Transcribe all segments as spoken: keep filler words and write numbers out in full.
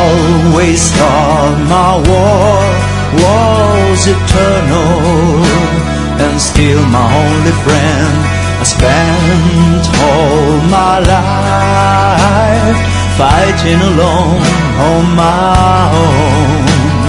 always thought my war was eternal, and still my only friend. I spent all my life fighting alone on my own,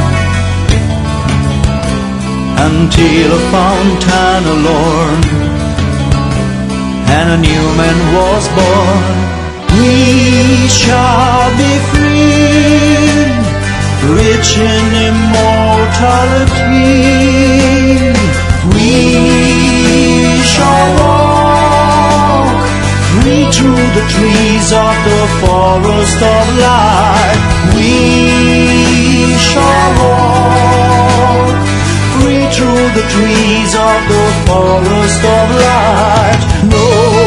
until I found Tanalorn and a new man was born. We shall be free, rich in immortality. We shall walk free through the trees of the forest of life. We shall walk free through the trees of the forest of life. No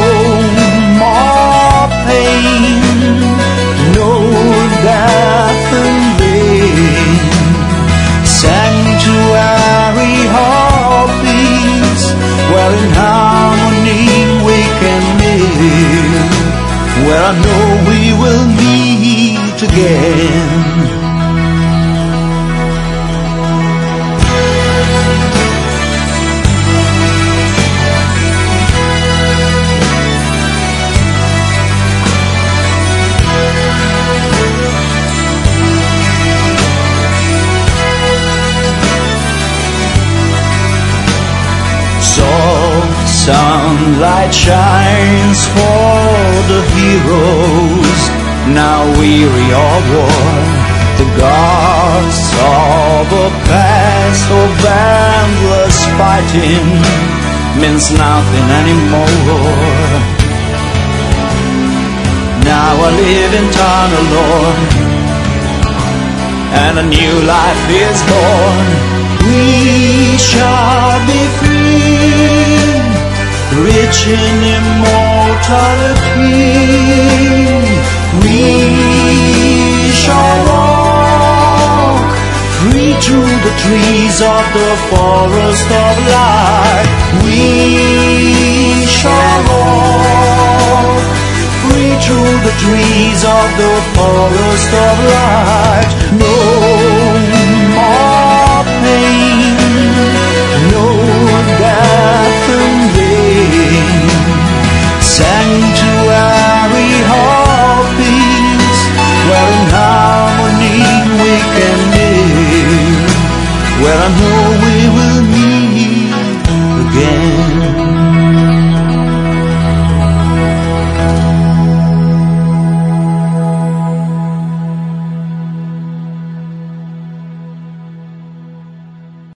more pain, no death and vain. Sanctuary of peace, where in harmony we can live, where I know we will meet again. Sunlight shines for the heroes, now weary of war. The gods of a past of endless fighting means nothing anymore. Now I live in Tanalorn, and a new life is born. We shall be free, rich in immortality. We shall walk free through the trees of the forest of life. We shall walk free through the trees of the forest of life. No